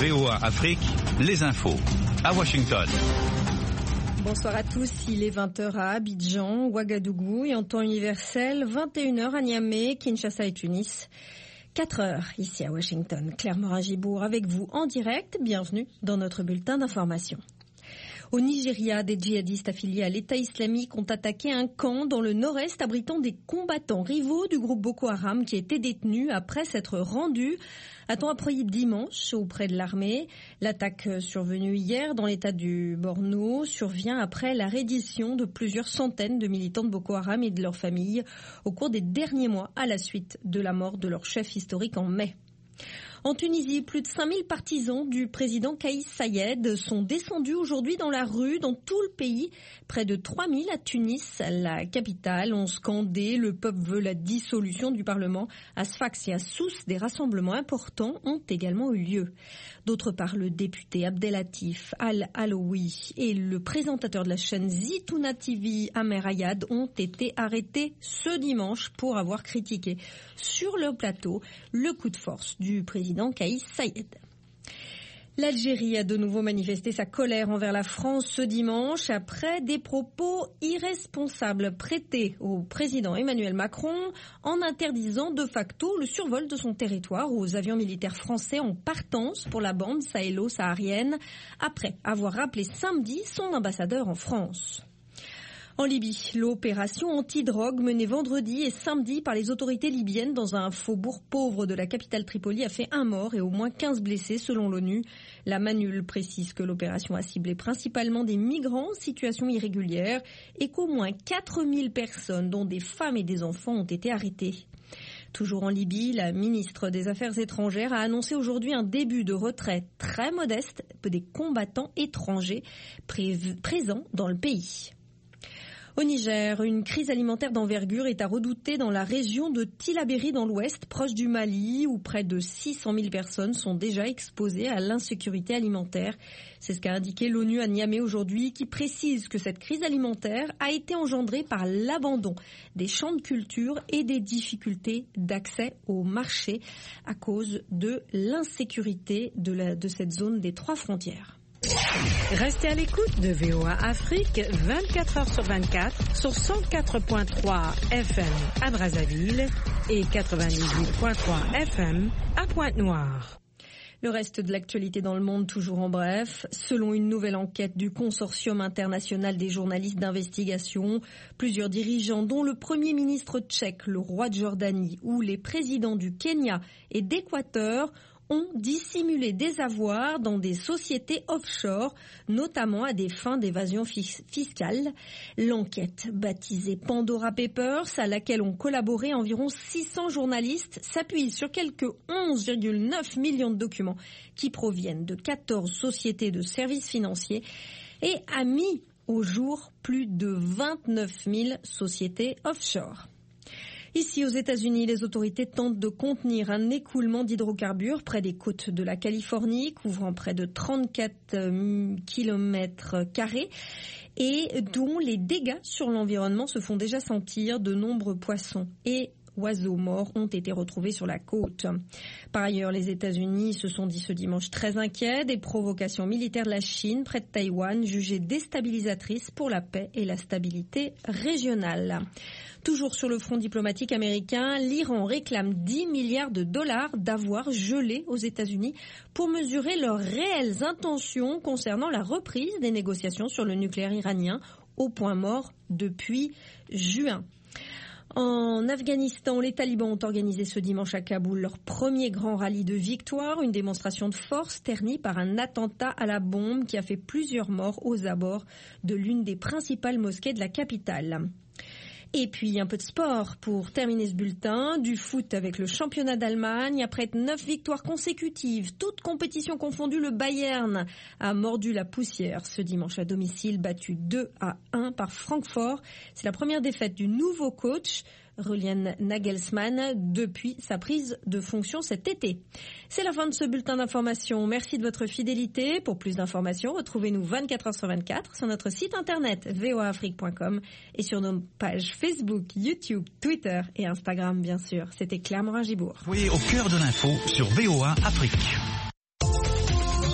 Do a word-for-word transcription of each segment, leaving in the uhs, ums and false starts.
V O A Afrique, les infos. À Washington. Bonsoir à tous, il est vingt heures à Abidjan, Ouagadougou et en temps universel, vingt et une heures à Niamey, Kinshasa et Tunis. quatre heures ici à Washington. Claire Morin-Gibourg avec vous en direct. Bienvenue dans notre bulletin d'information. Au Nigeria, des djihadistes affiliés à l'État islamique ont attaqué un camp dans le nord-est abritant des combattants rivaux du groupe Boko Haram qui étaient détenus après s'être rendus, a-t-on appris dimanche auprès de l'armée. L'attaque survenue hier dans l'État du Borno survient après la reddition de plusieurs centaines de militants de Boko Haram et de leurs familles au cours des derniers mois à la suite de la mort de leur chef historique en mai. En Tunisie, plus de cinq mille partisans du président Kais Saied sont descendus aujourd'hui dans la rue dans tout le pays. Près de trois mille à Tunis, la capitale, ont scandé « Le peuple veut la dissolution du Parlement ». À Sfax et à Sousse, des rassemblements importants ont également eu lieu. D'autre part, le député Abdelatif Al-Alaoui et le présentateur de la chaîne Zitouna T V, Amer Ayad, ont été arrêtés ce dimanche pour avoir critiqué sur leur plateau le coup de force du président Kais Saied. L'Algérie a de nouveau manifesté sa colère envers la France ce dimanche après des propos irresponsables prêtés au président Emmanuel Macron en interdisant de facto le survol de son territoire aux avions militaires français en partance pour la bande sahélo-saharienne après avoir rappelé samedi son ambassadeur en France. En Libye, l'opération anti-drogue menée vendredi et samedi par les autorités libyennes dans un faubourg pauvre de la capitale Tripoli a fait un mort et au moins quinze blessés selon l'ONU. La Manul précise que l'opération a ciblé principalement des migrants en situation irrégulière et qu'au moins quatre mille personnes, dont des femmes et des enfants, ont été arrêtées. Toujours en Libye, la ministre des Affaires étrangères a annoncé aujourd'hui un début de retrait très modeste des combattants étrangers pré- présents dans le pays. Au Niger, une crise alimentaire d'envergure est à redouter dans la région de Tillabéri dans l'ouest, proche du Mali, où près de six cent mille personnes sont déjà exposées à l'insécurité alimentaire. C'est ce qu'a indiqué l'ONU à Niamey aujourd'hui, qui précise que cette crise alimentaire a été engendrée par l'abandon des champs de culture et des difficultés d'accès au marché à cause de l'insécurité de, la, de cette zone des trois frontières. Restez à l'écoute de V O A Afrique vingt-quatre heures sur vingt-quatre sur cent quatre virgule trois F M à Brazzaville et quatre-vingt-dix-huit virgule trois F M à Pointe-Noire. Le reste de l'actualité dans le monde, toujours en bref. Selon une nouvelle enquête du Consortium international des journalistes d'investigation, plusieurs dirigeants, dont le Premier ministre tchèque, le roi de Jordanie ou les présidents du Kenya et d'Équateur, ont dissimulé des avoirs dans des sociétés offshore, notamment à des fins d'évasion fis- fiscale. L'enquête, baptisée Pandora Papers, à laquelle ont collaboré environ six cents journalistes, s'appuie sur quelques onze virgule neuf millions de documents qui proviennent de quatorze sociétés de services financiers et a mis au jour plus de vingt-neuf mille sociétés offshore. Ici, aux États-Unis, les autorités tentent de contenir un écoulement d'hydrocarbures près des côtes de la Californie, couvrant près de trente-quatre kilomètres carrés et dont les dégâts sur l'environnement se font déjà sentir. De nombreux poissons et oiseaux morts ont été retrouvés sur la côte. Par ailleurs, les États-Unis se sont dit ce dimanche très inquiets des provocations militaires de la Chine près de Taïwan, jugées déstabilisatrices pour la paix et la stabilité régionale. Toujours sur le front diplomatique américain, l'Iran réclame dix milliards de dollars d'avoirs gelés aux États-Unis pour mesurer leurs réelles intentions concernant la reprise des négociations sur le nucléaire iranien au point mort depuis juin. En Afghanistan, les talibans ont organisé ce dimanche à Kaboul leur premier grand rallye de victoire, une démonstration de force ternie par un attentat à la bombe qui a fait plusieurs morts aux abords de l'une des principales mosquées de la capitale. Et puis un peu de sport pour terminer ce bulletin, du foot avec le championnat d'Allemagne. Après neuf victoires consécutives, toutes compétitions confondues, le Bayern a mordu la poussière ce dimanche à domicile, battu deux à un par Francfort. C'est la première défaite du nouveau coach Julian Nagelsmann depuis sa prise de fonction cet été. C'est la fin de ce bulletin d'information. Merci de votre fidélité. Pour plus d'informations, retrouvez-nous vingt-quatre heures sur vingt-quatre sur notre site internet v o a afrique point com et sur nos pages Facebook, YouTube, Twitter et Instagram, bien sûr. C'était Claire Morin-Gibourg. Oui, au cœur de l'info sur V O A Afrique.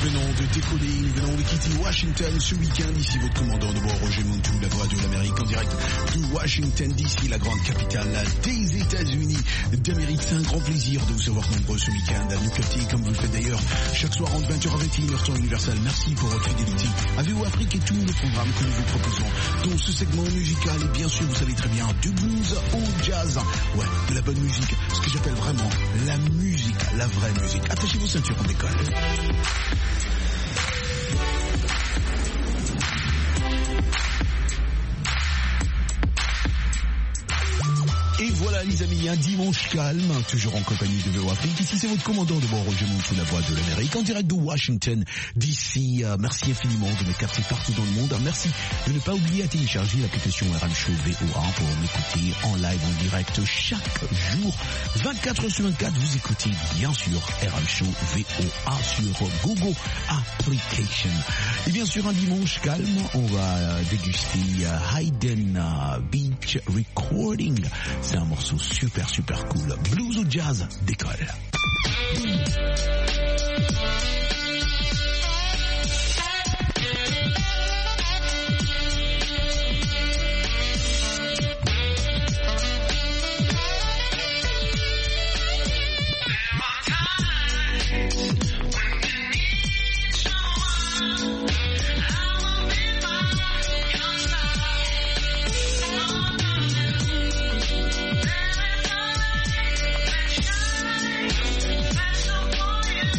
venons de décoller, nous venons de quitter Washington ce week-end. Ici votre commandant de bord, Roger Montou, la voix de l'Amérique en direct de Washington D C, la grande capitale des États-Unis d'Amérique. C'est un grand plaisir de vous savoir nombreux ce week-end à nous capter, comme vous le faites d'ailleurs chaque soir entre vingt heures à vingt et une heures temps universel. Merci pour votre fidélité à V O Afrique et tous les programmes que nous vous proposons dans ce segment musical. Et bien sûr, vous savez très bien, du blues au jazz, ouais, de la bonne musique, ce que j'appelle vraiment la musique, la vraie musique. Attachez vos ceintures, on décolle. Et voilà les amis, un dimanche calme, toujours en compagnie de V O Afrique. Ici c'est votre commandant de bord, Roger Montou, la voix de l'Amérique, en direct de Washington D C. Euh, merci infiniment de me capter partout dans le monde. Merci de ne pas oublier à télécharger l'application R M Show V O A pour m'écouter en live, en direct chaque jour. vingt-quatre heures sur vingt-quatre, vous écoutez bien sûr R M Show V O A sur Google Application. Et bien sûr un dimanche calme, on va déguster uh, Hayden uh, Beach Recording. C'est un morceau super super cool. Blues ou jazz, décolle. For you.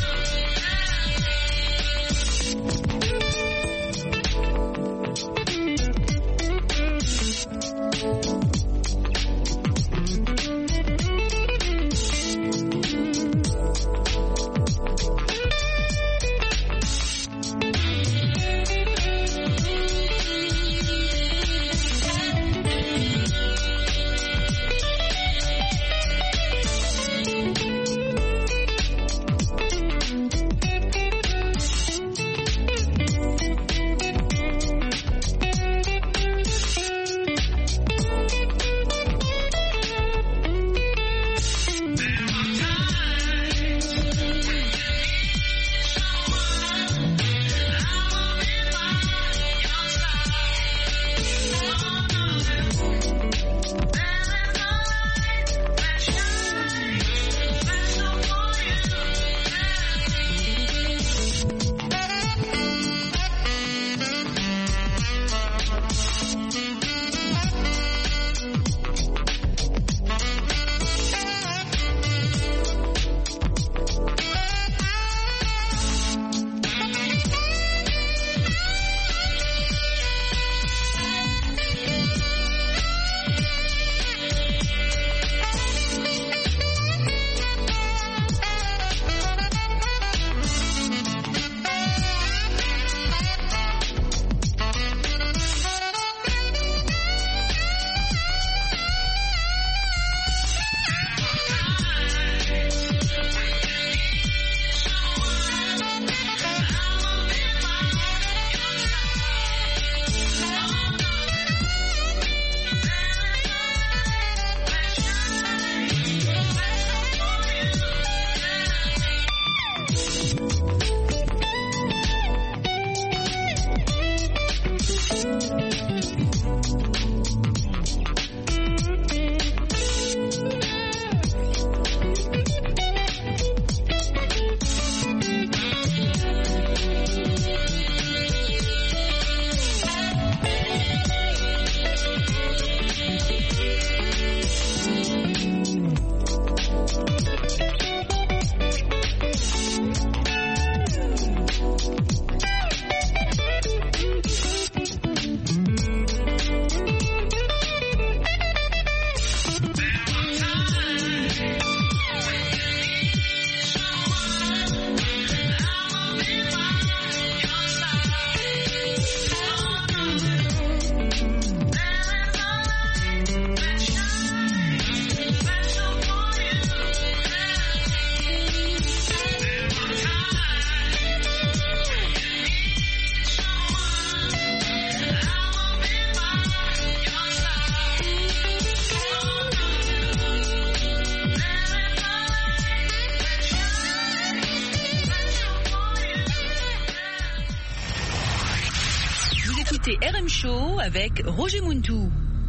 écoutez R M Show avec Roger Muntou.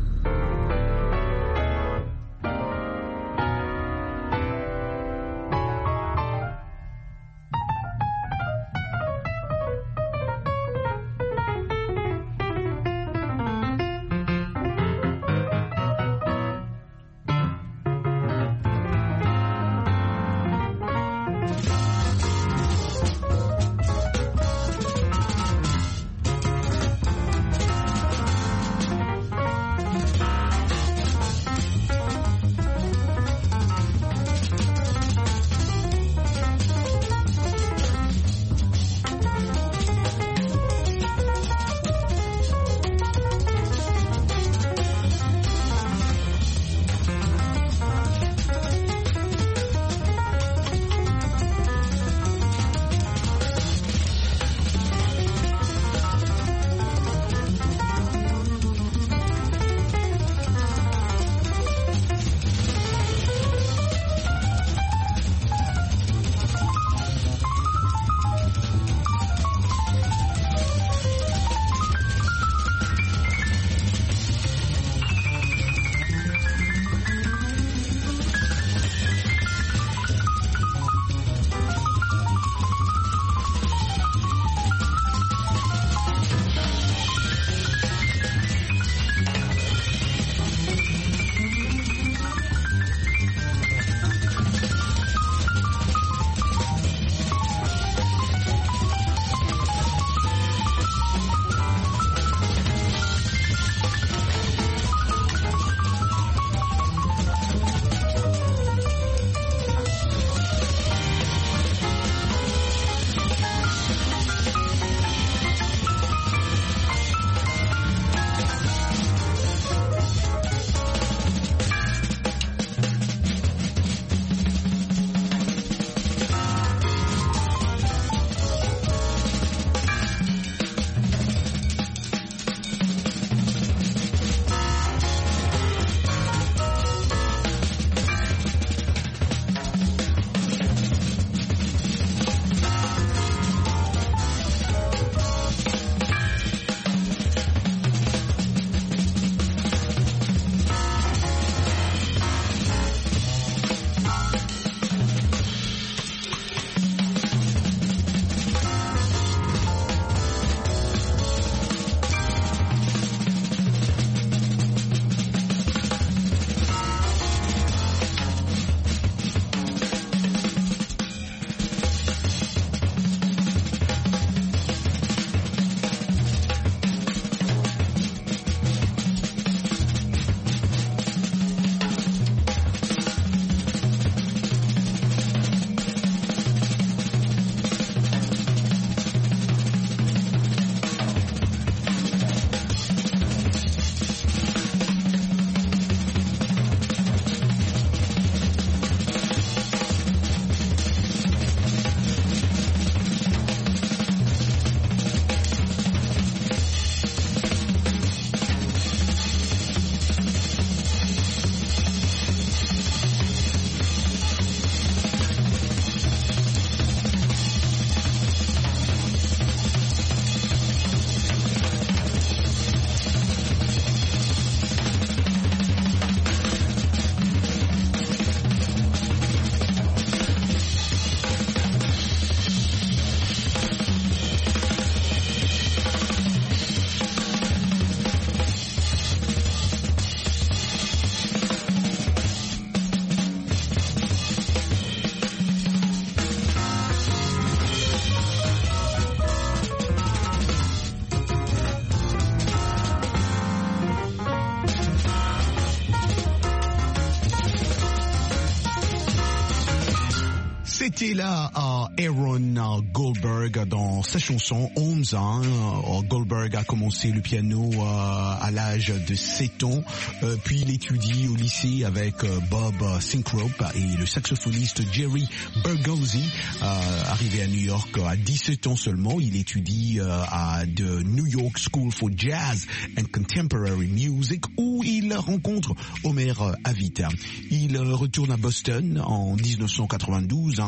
C'était là uh, Aaron uh, Goldberg dans sa chanson onze ans. Uh, Goldberg a commencé le piano uh, à l'âge de sept ans, uh, puis il étudie au lycée avec uh, Bob uh, Syncrope et le saxophoniste Jerry Bergozzi. Uh, arrivé à New York uh, à dix-sept ans seulement, il étudie uh, à the New York School for Jazz and Contemporary Music où il rencontre Homer Avita. Il uh, retourne à Boston en dix-neuf cent quatre-vingt-douze hein,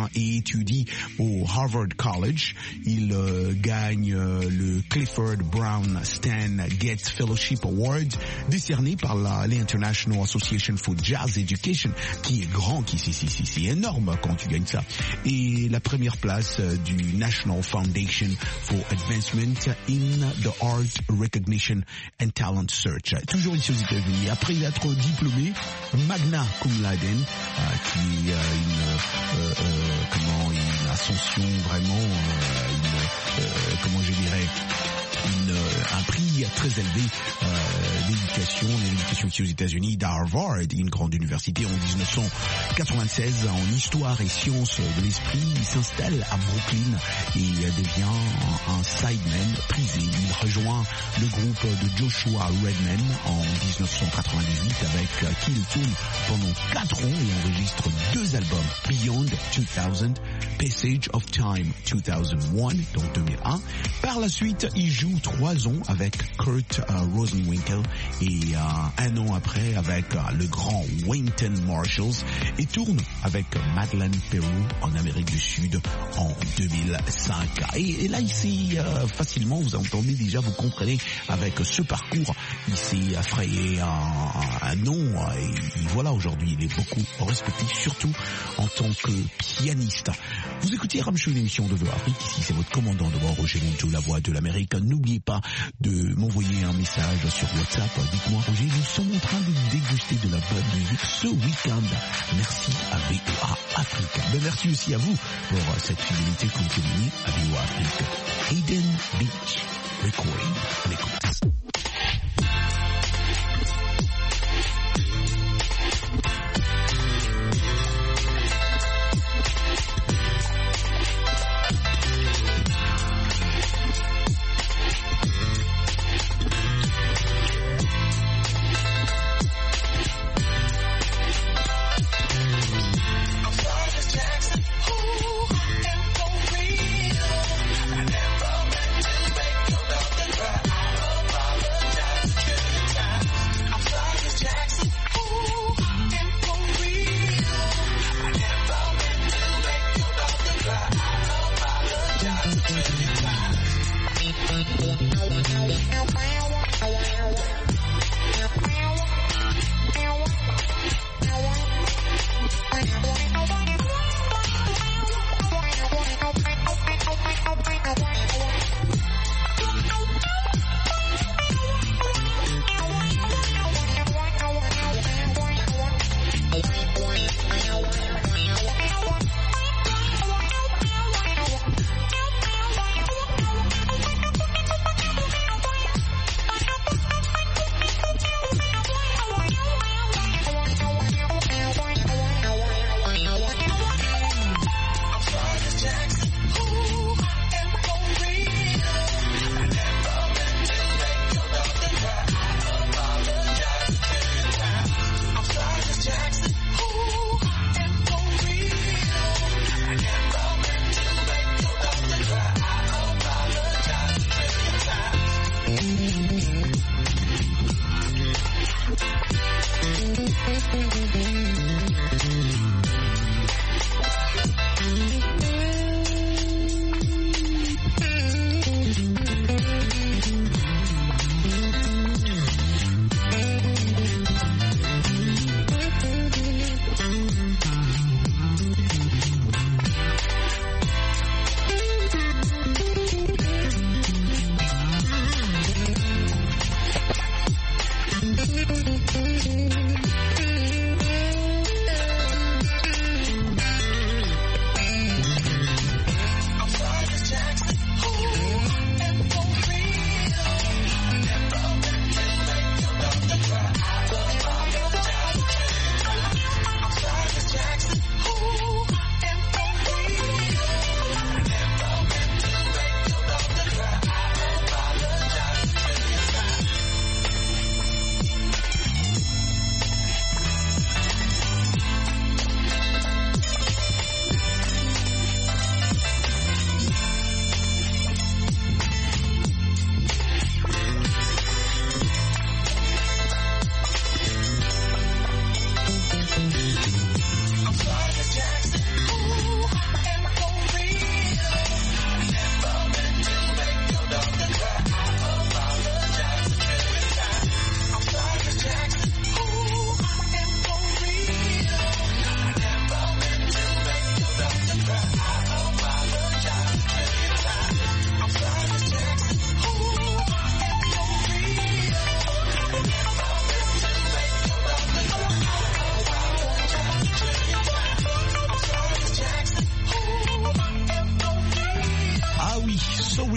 et étudie au Harvard College. Il euh, gagne euh, le Clifford Brown Stan Getz Fellowship Award, décerné par la l'International Association for Jazz Education, qui est grand, qui c'est c'est c'est énorme quand tu gagnes ça. Et la première place euh, du National Foundation for Advancement in the Art Recognition and Talent Search. Toujours ici aux États-Unis. Après être diplômé, magna cum laude, euh, qui est euh, une euh, euh, comment une ascension vraiment, euh, une, euh, comment je dirais. Une, un prix très élevé euh, d'éducation, l'éducation ici aux États-Unis, d'Harvard, une grande université. En dix-neuf cent quatre-vingt-seize, en histoire et sciences de l'esprit, il s'installe à Brooklyn et devient un, un sideman prisé. Il rejoint le groupe de Joshua Redman en dix-neuf cent quatre-vingt-dix-huit avec qui il tourne pendant quatre ans et enregistre deux albums, Beyond deux mille, Passage of Time deux mille un, donc deux mille un. Par la suite, il joue trois ans avec Kurt uh, Rosenwinkel et uh, un an après avec uh, le grand Wynton Marshall et tourne avec Madeleine Peru en Amérique du Sud en deux mille cinq. Et, et là, ici, uh, facilement, vous entendez déjà, vous comprenez, avec ce parcours, il s'est frayé un, un nom et, et voilà, aujourd'hui, il est beaucoup respecté, surtout en tant que pianiste. Vous écoutez Ramchou, une émission de V O A Afrique. Ici, c'est votre commandant de bord, Roger Montou, la voix de l'Amérique. N'oubliez pas de m'envoyer un message sur WhatsApp. Dites-moi, Roger, nous sommes en train de déguster de la bonne musique ce week-end. Merci à V O A Afrique. Mais merci aussi à vous pour cette fidélité continue à V O A Afrique. Eden Beach Recording. On écoute.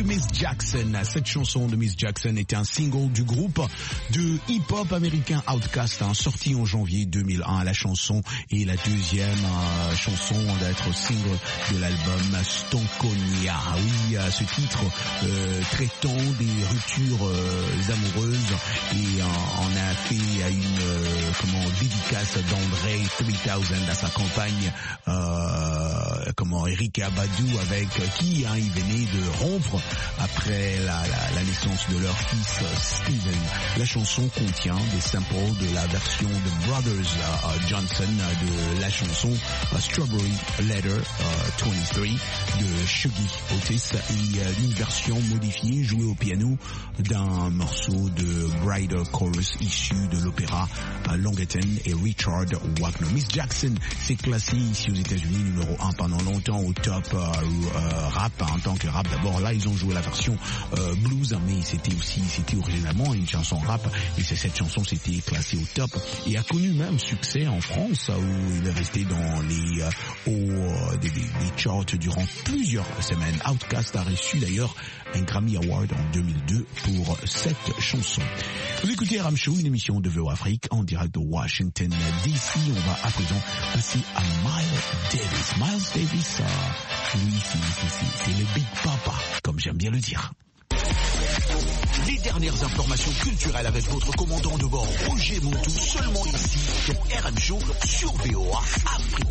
Strawberry Miss Jackson. Cette chanson de Miss Jackson était un single du groupe de hip-hop américain Outkast, hein, sorti en janvier deux mille un. La chanson est la deuxième euh, chanson d'être single de l'album Stankonia. Oui, euh, ce titre euh, traitant des ruptures euh, amoureuses, et euh, on a fait une euh, comment dédicace d'André trois mille à sa compagne euh, comment Erika Badu, avec qui hein, il venait de rompre après la, la, la naissance de leur fils Steven. La chanson contient des samples de la version de Brothers uh, Johnson uh, de la chanson uh, Strawberry Letter uh, vingt-trois de Shuggy Otis, et uh, une version modifiée jouée au piano d'un morceau de Brighter Chorus issu de l'opéra uh, Longaten et Richard Wagner. Miss Jackson s'est classée ici aux États-Unis numéro un pendant longtemps au top uh, uh, rap, hein, en tant que rap. D'abord là ils ont joué la version uh, blues, mais c'était aussi c'était originalement une chanson rap, et c'est cette chanson s'était classée au top et a connu même succès en France, où il est resté dans les euh, hauts des, des, des charts durant plusieurs semaines. Outkast a reçu d'ailleurs un Grammy Award en deux mille deux pour cette chanson. Vous écoutez R M Show, une émission de V O Afrique en direct de Washington D C. On va à présent passer à Miles Davis. Miles Davis, euh, lui, c'est le Big Papa, comme j'aime bien le dire. Les dernières informations culturelles avec votre commandant de bord Roger Montou, seulement ici sur R M Show sur V O A Afrique.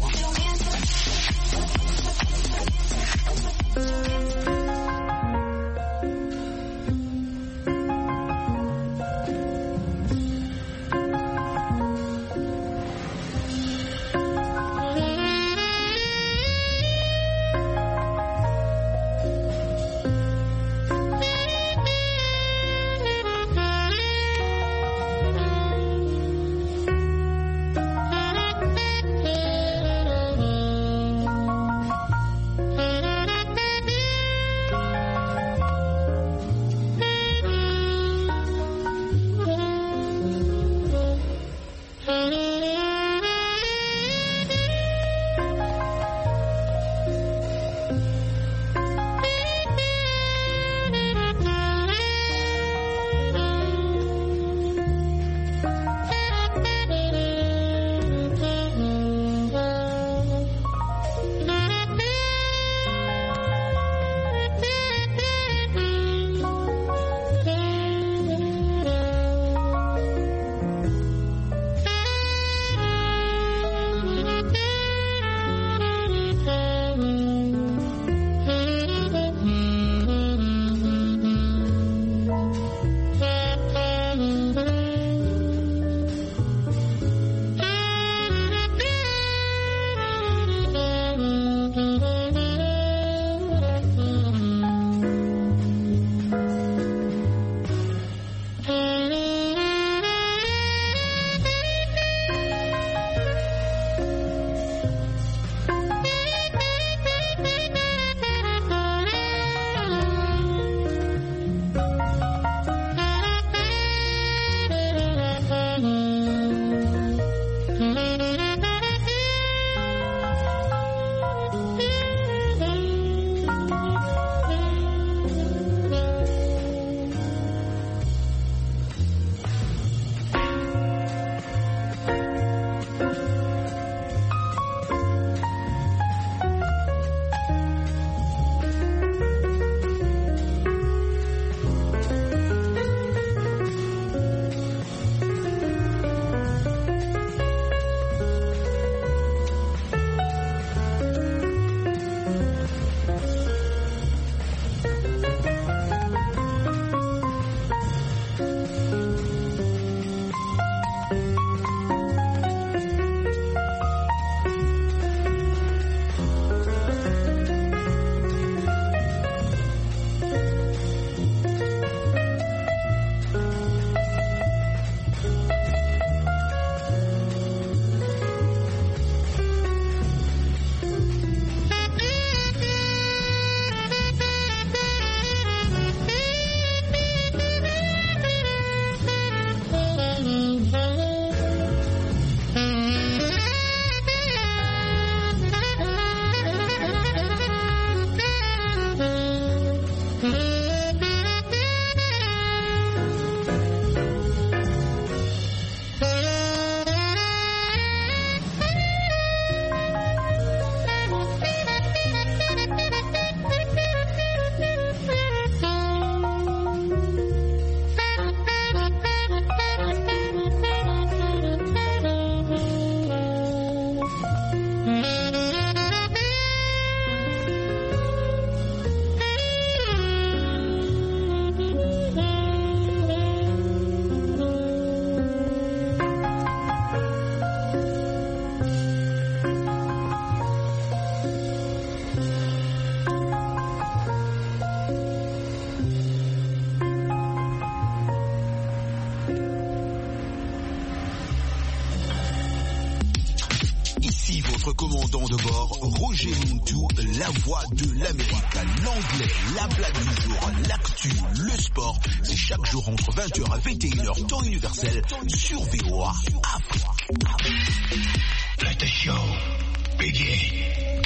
commandant de bord, Roger Montou, la voix de l'Amérique. L'anglais, la blague du jour, l'actu, le sport, c'est chaque jour entre vingt heures et vingt et une heures, temps universel, sur V O A Afrique. Let the show begin.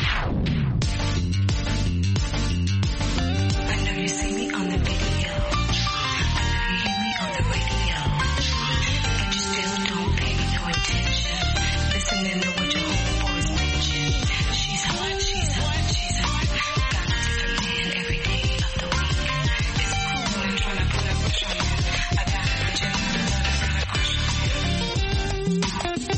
I know you see me on the video. I know you hear me on the radio. But you still don't pay no attention. Listening to what your homeboys mention. She's hot, she's hot, she's hot. Got a different man every day of the week. It's cool when I'm trying to put a push on you. I got a virgin, I got a crush on you.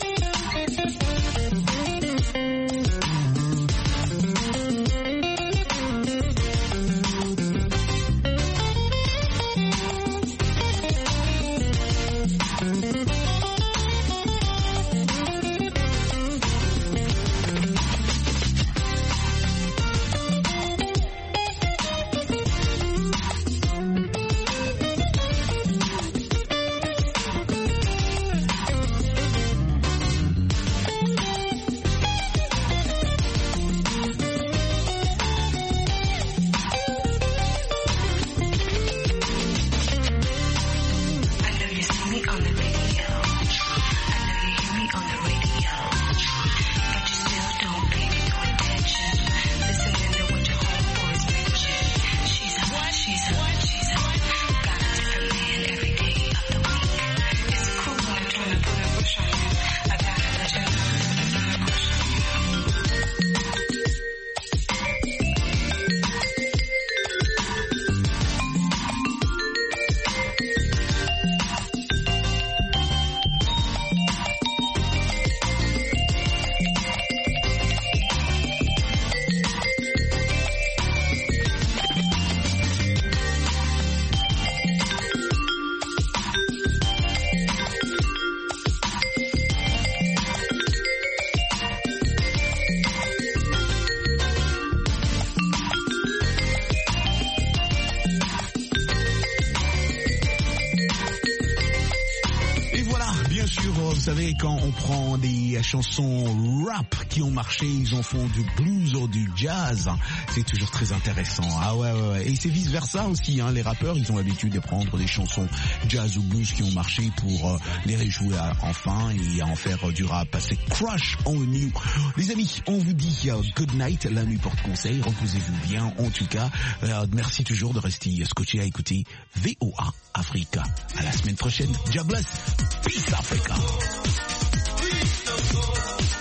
Vous savez, quand on prend des chansons rap qui ont marché, ils en font du blues ou du jazz, c'est toujours très intéressant. Ah ouais, ouais, ouais. Et c'est vice versa aussi, hein. Les rappeurs, ils ont l'habitude de prendre des chansons jazz ou blues qui ont marché pour euh, les rejouer à, enfin et en faire euh, du rap. C'est Crush on You. Les amis, on vous dit uh, good night, la nuit porte conseil, reposez-vous bien. En tout cas, euh, merci toujours de rester scotché à écouter V O A Africa. À la semaine prochaine. God bless. Peace Africa. Please don't go.